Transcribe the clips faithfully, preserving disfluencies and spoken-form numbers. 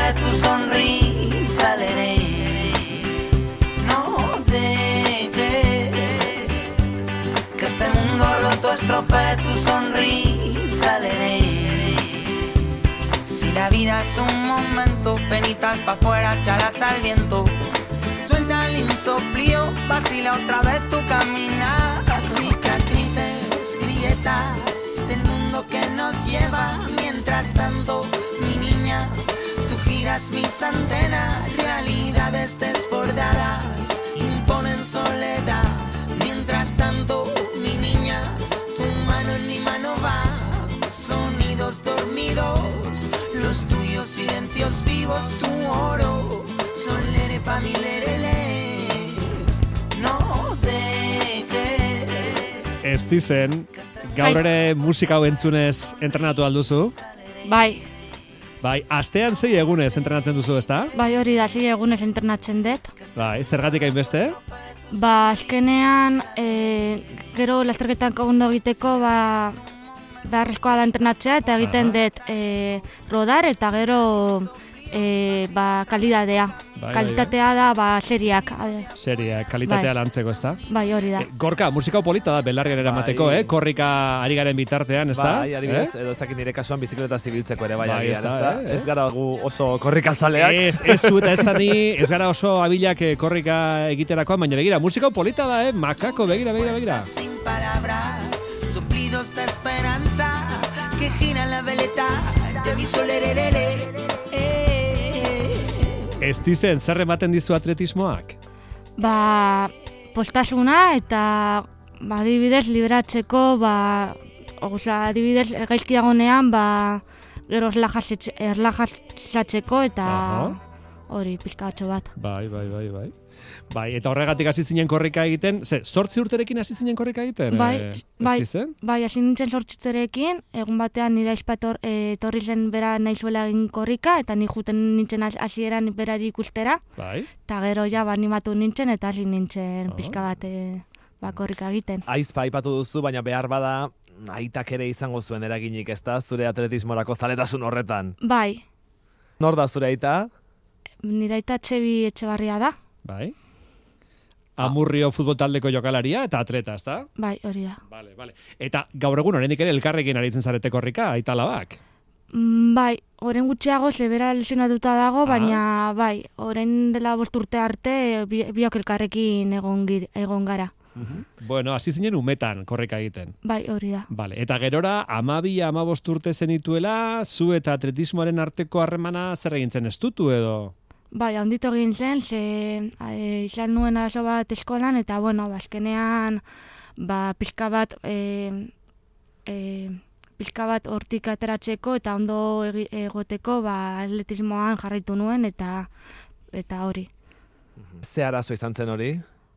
tu sonrisa leeré. No dejes que este mundo roto estropee tu sonrisa leeré. Si la vida es un momento, penitas pa' afuera, chalas al viento. Suelta el insoplío, vacila otra vez tu caminar. Cicatrices, grietas del mundo que nos lleva. Mientras tanto, mi niña, tú giras mis antenas. Realidades desbordadas imponen soledad. Mientras tanto, mi niña, tu mano en mi mano va. Sonidos dormidos, los tuyos silencios vivos, tu oro. Son lere pa' mi lerele. No dejes. Estizen, gaur ere musika hau entzunez entrenatu alduzu? Bai. Bai, astean sei egunez entrenatzen duzu, ezta? Bai, hori da, sei egunez entrenatzen dut. Bai, zergatik hainbeste? Ba, azkenean, e, gero lasterketan ondo egiteko, ba, beharrezkoa da entrenatzea, eta egiten dut e, rodar, eta gero e, ba, kalidadea. Bai, Kalitatea bai, da, ba, seriak. Seriak, kalitatea bai. lantzeko, ezta? Bai, hori da. E, gorka, musika polita da, belarrian eramateko, Bai. eh? Korrika ari garen bitartean, ezta? Bai, adibidez, eh? edo ez dakit nire kasuan bizikleta zibiltzeko ere bai, Bai, agian, ez da, ezta? eh? Ez gara gu oso korrikazaleak. Ez, ez zu eta ez da ni, ez gara oso abilak eh, korrika egiterakoan, baina begira, musika polita da, eh? Makako, begira, begira, begira. Sin palabras, suplidos de esperanza, que gira la veleta, te aviso lererere. Ez dizen, zer ematen dizu atletismoak? Ba, postasuna eta ba, adibidez liberatzeko, ba, oza, adibidez gaizki dagonean, ba, gero erlajatzeko eta hori pizkatxo bat. Bai, bai, bai, bai. Bai, eta horregatik hasi zinen korrika egiten, ze, zortzi urterekin hasi zinen korrika egiten? Bai, eh, bai, estizen? bai, hasi nintzen sortzitzerekin, egun batean nire aizpa etor, e, etorri zen bera nahi zuela egin korrika, eta ni juten nintzen hasieran berari ikustera, Bai. eta gero ja ba, animatu nintzen, eta hasi nintzen pizka bat e, ba, korrika egiten. Aizpa aipatu duzu, baina behar bada aitak ere izango zuen eraginik, ezta? Zure atletismorako zaletasun horretan. Bai. Nor da zure aita? Nire aita Txebi Etxebarria da. Bai. Amurrio futbol taldeko jokalaria eta atleta, ezta? Bai, hori da. Vale, vale. Eta gaur egun oraindik ere elkarrekin aritzen zarete korrika, aita alabak? Mm, bai, oren gutxiago zebera lesionatuta dago, Ah. baina bai, oren dela bost urte arte bi, biok elkarrekin egon, gir, egon gara. Bueno, hasi zinen umetan korrika egiten. Bai, hori da. Vale. Eta gerora, amabi, amabost urte zenituela, zu eta atletismoaren arteko harremana zer egintzen estutu edo? Bai, handitu egin zen, ze e, izan nuen arazo bat eskolan, eta bueno, bazkenean, ba, pixka bat, e, e, pixka bat hortik ateratzeko, eta ondo egi, egoteko, ba, atletismoan jarraitu nuen, eta eta hori. Ze arazo izan zen hori?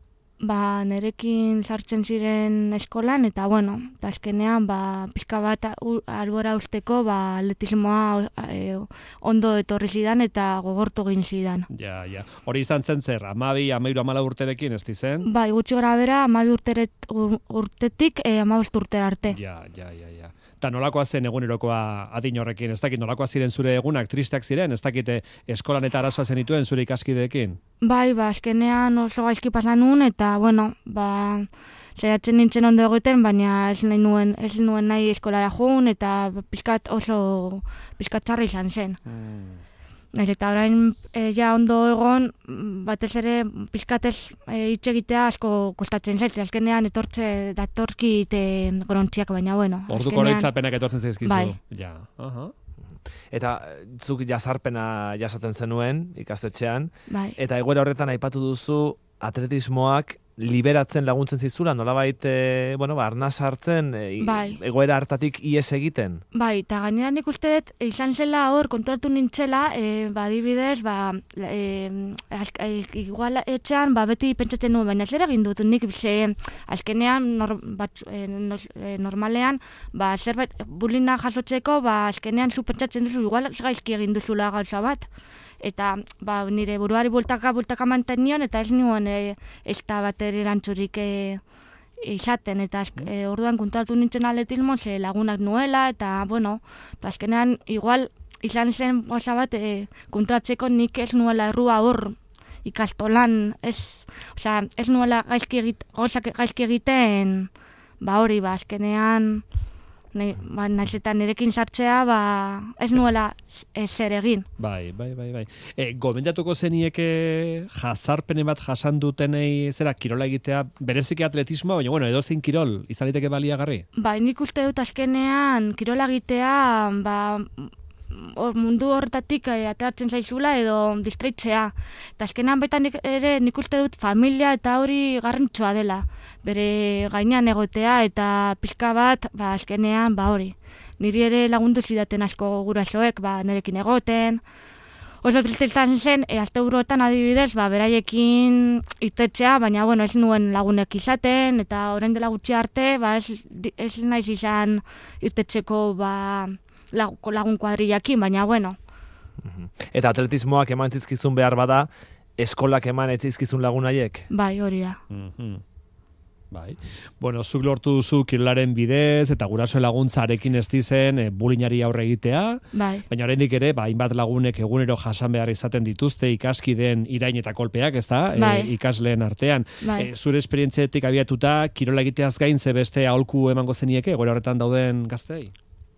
Ba, nerekin sartzen ziren eskolan, eta bueno, eta azkenean, ba, pixka bat albora usteko, ba, atletismoa e, ondo etorri zidan eta gogortu egin zidan. Ja, ja. Hori izan zen zer, amabi, amairu, amala urterekin, ez dizen? Bai, gutxi gora bera, amabi urteret, urtetik e, amabost urtera arte. Ja, ja, ja, ja. Eta nolakoa zen egunerokoa adin horrekin, ez dakit nolakoa ziren zure egunak, tristeak ziren, ez dakit eskolan eta arazoa zenituen zure ikaskideekin? Bai, ba, azkenean oso gaizki pasan nuen, eta, bueno, ba, saiatzen nintzen ondo egiten, baina ez nahi nuen, ez nuen nahi eskolara joan, eta pizkat oso, pizkat txarra izan zen. Mm. Eta orain e, ja ondo egon, batez ere pizkatez hitz e, egitea asko kostatzen zait, azkenean etortze datorkit e, grontziak, baina bueno. Orduko oroitzapenak etortzen zaizkizu. Bai. Ja, aha. Eta zuk jazarpena jasaten zenuen ikastetxean, bai. Eta egoera horretan aipatu duzu atletismoak liberatzen laguntzen zizula, nolabait, e, bueno, ba, arnaz hartzen, e, bai. egoera hartatik ihes egiten. Bai, eta gainera nik uste dut, izan zela hor, konturatu nintzela, e, ba, adibidez, ba, e, e, igual etxean, ba, beti pentsatzen nuen, baina zer egin dut, nik ze, azkenean, nor, bat, e, nos, e, normalean, ba, zerbait, bulina jasotzeko, ba, azkenean zu pentsatzen duzu, igual gaizki egin duzula gauza bat. Eta ba, nire buruari bultaka, bultaka manten nion, eta ez nuen e, ez da bat erantzurik e, izaten, eta e, orduan kontratu nintzen atletismo, ze lagunak nuela, eta bueno, eta azkenean igual izan zen goza bat e, kontratzeko nik ez nuela errua hor ikastolan, ez, osea, ez nuela gaizki egit, gozak gaizki egiten, ba hori, ba, azkenean, ne, ba, naiz eta nirekin sartzea, ba, ez nuela zer egin. Bai, bai, bai, bai. E, gomendatuko zenieke jazarpene bat jasan dutenei zera kirola egitea, bereziki atletismoa, baina bueno, edozein kirol izan liteke baliagarri? Bai, nik uste dut azkenean kirola egitea, ba, or, mundu horretatik eh, ateratzen zaizula edo distraitzea. Eta azkenean betan ere nik uste dut familia eta hori garrantzua dela. Bere gainean egotea eta pixka bat, ba, azkenean, ba hori. Niri ere lagundu zidaten asko gurasoek, ba, nerekin egoten. Oso triste izan zen, e, asteburuetan adibidez, ba, beraiekin irtetzea, baina bueno, ez nuen lagunek izaten, eta orain dela gutxi arte, ba, ez, ez naiz izan irtetzeko, ba, lagun kuadrillakin, baina bueno. Eta atletismoak eman zizkizun behar bada, eskolak eman ez zizkizun lagun haiek? Bai, hori da. Mm-hmm. Bai. Bueno, zuk lortu duzu kirolaren bidez eta guraso laguntzarekin ez dizen e, bulinari aurre egitea. Bai. Baina oraindik ere, ba, hainbat lagunek egunero jasan behar izaten dituzte ikaskideen irain eta kolpeak, ezta? Bai. E, ikasleen artean. Bai. E, zure esperientziatik abiatuta kirola egiteaz gain ze beste aholku emango zenieke egoera horretan dauden gazteei?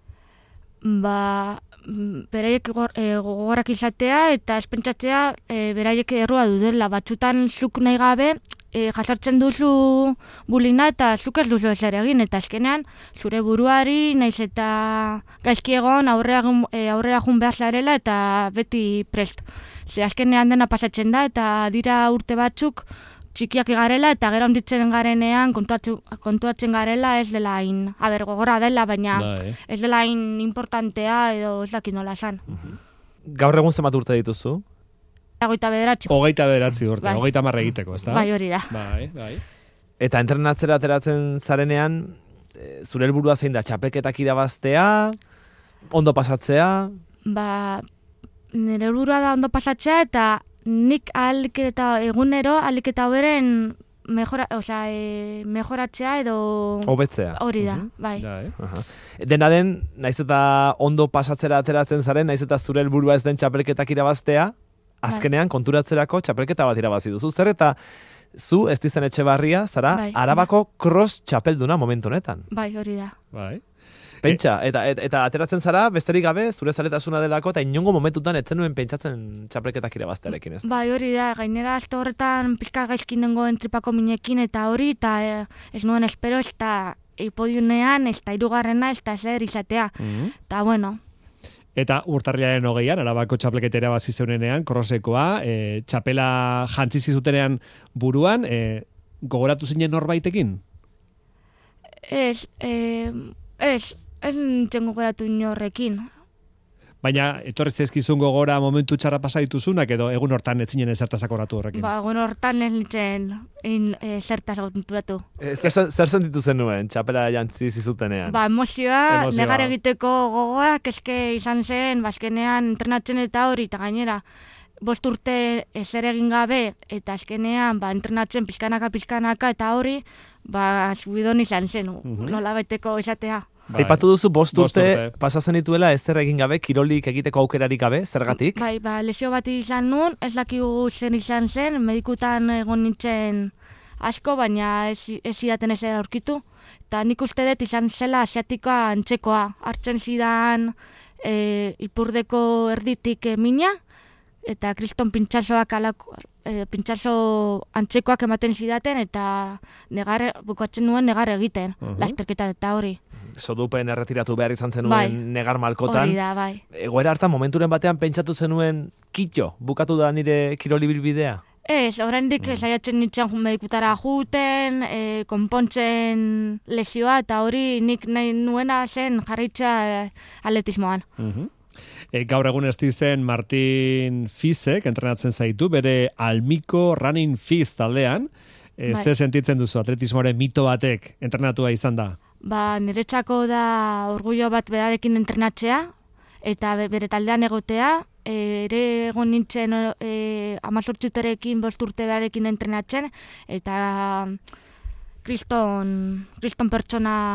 Ba, beraiek gogorak izatea eta espentsatzea e, beraiek errua dudela. Batzutan zuk nahi gabe e, jasartzen duzu bulina eta zuk ez duzu ezer egin. Eta azkenean zure buruari naiz eta gaizki egon aurrera, e, aurrera jun behar zarela eta beti prest. Ze azkenean dena pasatzen da eta dira urte batzuk txikiak garela eta gero handitzen garenean kontuatzen garela ez dela hain, aber gogorra dela, baina Bai. ez dela hain importantea edo ez dakit nola esan. Gaur egun zenbat urte dituzu? Hogeita bederatzi. Hogeita bederatzi urte, Bai. hogeita marra egiteko, ezta? Bai, hori da. Bai, bai. Eta entrenatzera ateratzen zarenean, e, zure helburua zein da, txapelketak irabaztea, ondo pasatzea? Ba, nire helburua da ondo pasatzea eta nik ahalik eta egunero ahalik eta hoberen mejora, o sea, e, mejoratzea edo Hobetzea. hori da, Mhm. bai. Da, eh? Aha. Dena den, naiz eta ondo pasatzera ateratzen zaren, naiz eta zure helburua ez den txapelketak irabaztea, azkenean konturatzerako txapelketa bat irabazi duzu. Zer eta zu, Estizen Etxebarria, zara Bai. Arabako cross txapelduna momentu honetan. Bai, hori da. Bai. Pentsa, eta, eta, eta ateratzen zara, besterik gabe, zure zaletasuna delako, eta inongo momentutan etzen nuen pentsatzen txapelketak irabaztearekin, ez? Bai, hori da, gainera aste horretan pizka gaizki nengoen tripako minekin eta hori, eta eh, ez nuen espero ez da podiunean, ez da hirugarrena, ez da zer izatea. Mhm. Eta bueno, Eta urtarrilaren hogeian, Arabako txapelketa irabazi zeunenean, krosekoa, e, txapela jantzizi zutenean buruan, e, gogoratu zinen norbaitekin? ez, eh, ez, ez nintzen gogoratu inorrekin. Baina, etorri zaizkizun gogora momentu txarra pasa dituzunak, edo egun hortan ez zinen ezertaz akoratu horrekin? Ba, egun hortan ez nintzen in, e, zertaz konturatu. E, Zer, zer sentitu zenuen, txapela jantzi zizutenean? Ba, emozioa, Emozioa. negar egiteko gogoak eske izan zen, bazkenean entrenatzen eta hori, eta gainera, bost urte ezer egin gabe, eta azkenean, ba, entrenatzen pizkanaka, pizkanaka, eta hori, ba, subidon izan zen, Mhm. nola baiteko esatea. Bai. Aipatu duzu bost Bost urte, urte. pasatzen dituela ezer egin gabe, kirolik egiteko aukerarik gabe, zergatik? Bai, ba, lesio bat izan nun, ez dakigu zen izan zen, medikutan egon nintzen asko, baina ez, ez zidaten ez aurkitu. Eta nik uste dut izan zela asiatikoa antzekoa, hartzen zidan e, ipurdeko erditik e, mina, eta kriston pintxasoak alako, e, pintxaso antzekoak ematen zidaten, eta negar, bukatzen nuen negar egiten, Mhm. lasterketa eta hori. Sodupen erretiratu behar izan zenuen Bai. negar malkotan. Hori da, bai. Egoera hartan momenturen batean pentsatu zenuen kitxo, bukatu da nire kiroli bilbidea? Ez, oraindik Mm. saiatzen nintzen ju- medikutara juten, e, konpontzen lesioa, eta hori nik nahi nuena zen jarraitza atletismoan. Mhm. E, gaur egun ez dizen Martin Fisek entrenatzen zaitu, bere Almiko Running Fizz taldean. E, Bai. Zer sentitzen duzu atletismoaren mito batek entrenatua izan da? Ba, niretzako da orgullo bat berarekin entrenatzea, eta be- bere taldean egotea, e, ere egon nintzen e, amazortzuterekin bost urte berarekin entrenatzen, eta kriston, kriston pertsona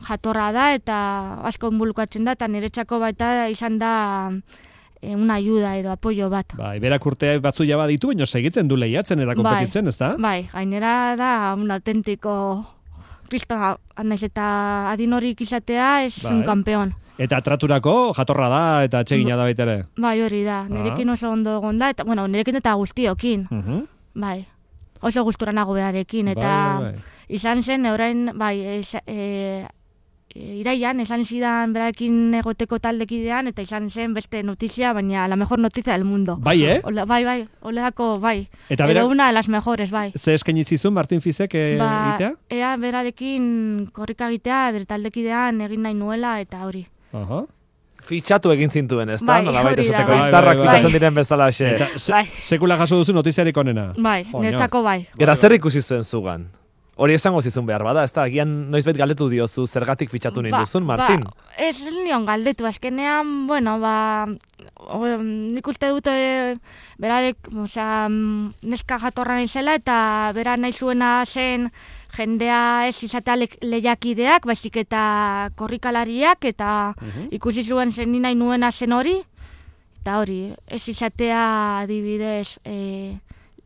jatorra da eta asko involukatzen da, eta niretzako baita izan da e, una ayuda edo apoio bat. Bai, berak urtea batzu jaba ditu, baina segitzen du lehiatzen eta kompetitzen, ez da? Bai, gainera da un autentiko kristona, naiz eta adin horik izatea, ez bai. un campeón. Eta traturako jatorra da eta atsegina da baita ere. Bai, hori da, nirekin oso ondo egon da, eta, bueno, nirekin eta guztiokin, Uh-huh. bai, oso gustura nago berarekin, eta Bai, bai, bai. izan zen, orain, bai, ez, e, e, iraian, esan zidan berarekin egoteko taldekidean, eta izan zen beste notizia, baina la mejor noticia del mundo. Bai, eh? Ola, bai, bai, oleako, bai. Eta berak- Edo una de las mejores, bai. Ze eskaini zizun Martin Fisek eh, Ba, egitea? ea berarekin korrika egitea, bere taldekidean egin nahi nuela, eta hori. Aha. Fitxatu egin zintuen, ez da? Bai, Nolabait hori da, esateko bai. izarrak Bai, bai, fitxatzen bai. diren bezala xe. Eta se, Bai. sekula jaso duzu notiziarik onena. Bai, Jo, niretzako bai. Gera zer ikusi zuen zugan? Hori esango zizun behar bada, ez da? Agian noizbait galdetu diozu zergatik fitxatu nahi duzun, Martin? Ba, ez nion galdetu, azkenean, bueno, ba, o, nik uste dut, e, berarek, osea, neska jatorra naizela, eta bera nahi zuena zen jendea ez izatea le, lehiakideak, baizik eta korrikalariak, eta ikusi zuen zen ni nahi nuena zen hori, eta hori, ez izatea adibidez, e,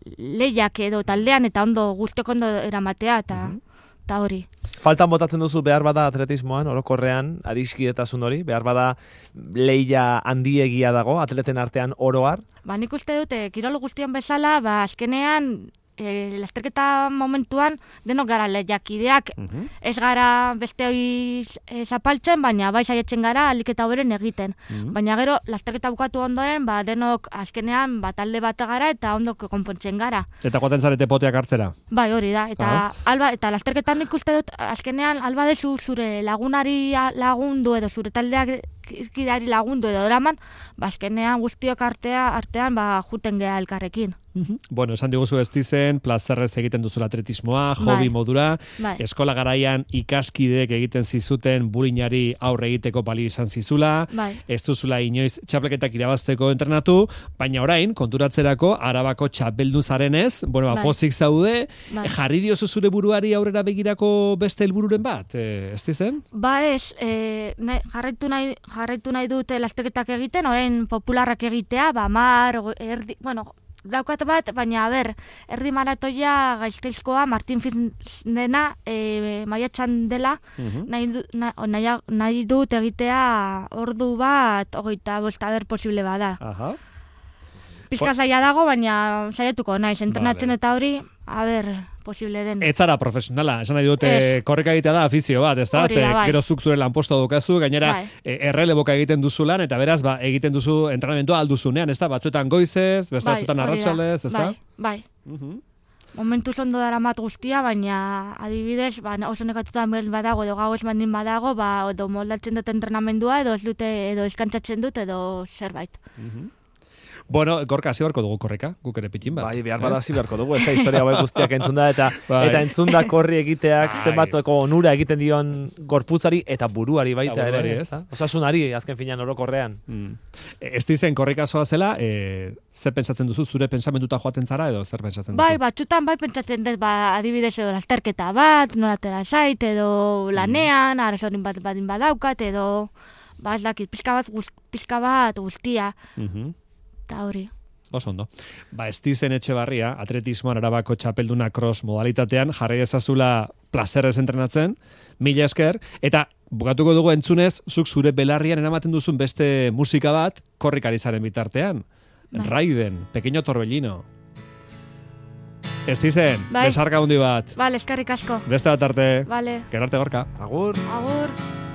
lehiak edo taldean, eta ondo, guztiok ondo eramatea, eta, eta hori. Faltan botatzen duzu behar bada atletismoan, orokorrean, adiskidetasun hori, behar bada lehia handiegia dago, atleten artean oroar. Ba, nik uste dute, kirol guztion bezala, ba, azkenean, e, lasterketa momentuan denok gara lehiakideak, ez gara beste hori e, zapaltzen, baina bai saietzen gara alik eta hoberen egiten. Baina gero, lasterketa bukatu ondoren, ba, denok azkenean ba, talde bat gara eta ondo konpontzen gara. Eta goaten zarete poteak hartzera. Bai, hori da, eta Aha. alba, eta lasterketan nik uste dut, azkenean alba dezu zure lagunari lagundu edo zure taldeak kideari lagundu edo eraman, ba, azkenean guztiok artea, artean ba, juten geha elkarrekin. Bueno, esan diguzu ez dizen, plazerrez egiten duzula atletismoa, hobi Bai. modura, Bai. eskola garaian ikaskideek egiten zizuten bulinari aurre egiteko balio izan zizula, Bai. ez duzula inoiz txapelketak irabazteko entrenatu, baina orain, konturatzerako Arabako txapeldun zarenez, bueno, Bai. apozik zaude, Bai. jarri diozu zure buruari aurrera begirako beste helbururen bat, e, ez dizen? Ba ez, e, nahi, jarraitu, nahi, jarraitu nahi dute lasterketak egiten, orain popularrak egitea, ba mar, erdi, bueno, daukat bat, baina, a ber, erdi maratoia Gaizteizkoa Martin Fitz dena e, maiatxan dela, nahi, du, na, nahi, nahi dut egitea ordu bat, hogeita bost, a ber, posible bada. Aha. Pizka zaila dago, baina saiatuko naiz, entrenatzen Vale. eta hori, a ber, posible den. Ez zara profesionala, esan nahi dute Ez. korreka egitea da afizio bat, ez da? Hori da, bai. Gero zuk zure lanpostoa dukazu, gainera Bai. e, erreleboka egiten duzu lan, eta beraz, ba, egiten duzu entrenamentua alduzunean, ez da? Batzuetan goizez, beste batzuetan hori da. arratsaldez, ez da? Bai, bai. Momentu ondo daramat guztia, baina adibidez, ba, oso nekatutan badago, edo gau ez bandin badago, ba, edo moldatzen dut entrenamendua, edo ez dute, edo eskantzatzen dut, edo zerbait. Bueno, gorka hasi beharko dugu korreka, guk ere pitin bat. Bai, behar bada ez? hasi beharko dugu, ez da historia hauek guztiak entzun da, eta, Bai. eta entzun da korri egiteak Bai. zenbateko onura egiten dion gorputzari eta buruari baita Eta buruari, ere, ez? ez da? Osasunari, azken finean orokorrean. Mm. Ez dizen korrika zoa zela, e, zer pentsatzen duzu, zure pensamentuta joaten zara, edo zer pentsatzen duzu? Bai, batzutan bai pentsatzen dut, ba, adibidez edo lasterketa bat, nolatera zait, edo lanean, arazorin bat badin badaukat, edo, ba, ez dakit, pizka bat, guz, pizka bat guztia, Mhm. eta hori. Oso ondo. Ba, ez dizen Etxebarria, atletismoan Arabako txapelduna cross modalitatean, jarrai ezazula plazerrez entrenatzen, mila esker, eta bukatuko dugu entzunez, zuk zure belarrian eramaten duzun beste musika bat, korrikari zaren bitartean. Bai. Raiden, Pequeño Torbellino. Ez dizen, Bai. besarka hundi bat. Bale, eskerrik asko. Beste bat arte, Bale, gero arte gorka. Agur! agur.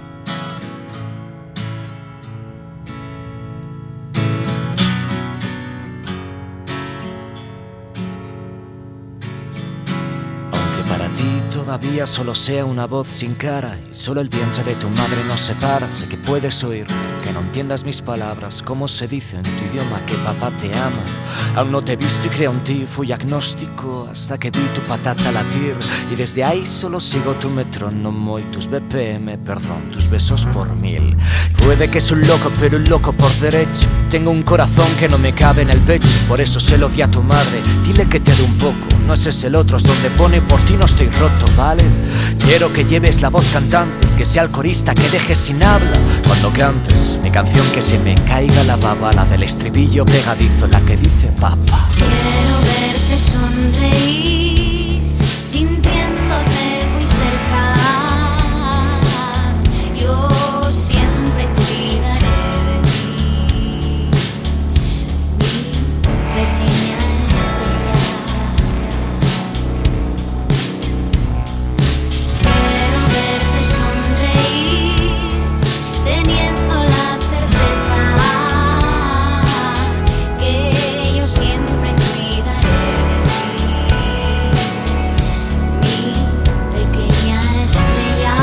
Para ti todavía solo sea una voz sin cara y solo el vientre de tu madre nos separa. Sé que puedes oír, que no entiendas mis palabras, cómo se dice en tu idioma que papá te ama. Aún no te he visto y creo en ti, fui agnóstico hasta que vi tu patata latir. Y desde ahí solo sigo tu metrónomo y tus B P M, perdón, tus besos por mil. Puede que soy un loco, pero un loco por derecho. Tengo un corazón que no me cabe en el pecho, por eso se lo di a tu madre. Dile que te dé un poco, no ese es el otro, es donde pone por ti no estoy roto, ¿vale? Quiero que lleves la voz cantante, que sea el corista que deje sin habla cuando cantes mi canción, que se me caiga la baba, la del estribillo pegadizo, la que dice papá. Quiero verte sonreír, sintiéndote muy cerca. Yo siempre cuidaré de ti, mi pequeña estrella. Quiero verte sonreír, teniendo la certeza que yo siempre cuidaré de ti, mi pequeña estrella.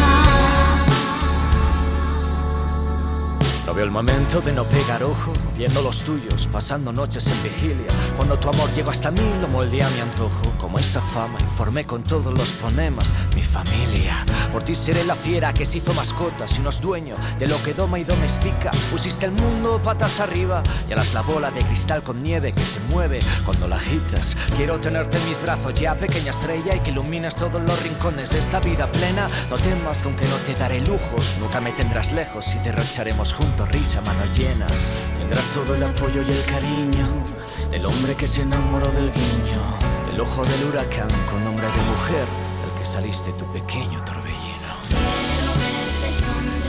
No veo el momento de no pegar ojo, viendo los tuyos, pasando noches en vigilia. Cuando tu amor llegó hasta mí, lo moldeé a mi antojo. Como esa fama, informé con todos los fonemas mi familia. Por ti seré la fiera que se hizo mascota, si no es dueño de lo que doma y domestica. Pusiste el mundo patas arriba y alas la bola de cristal con nieve que se mueve cuando la agitas. Quiero tenerte en mis brazos ya, pequeña estrella, y que ilumines todos los rincones de esta vida plena. No temas que aunque no te daré lujos, nunca me tendrás lejos y derrocharemos juntos risa, manos llenas. Tendrás todo el apoyo y el cariño del hombre que se enamoró del guiño, del ojo del huracán con nombre de mujer, del que saliste tu pequeño torbellino. Quiero verte sonreír.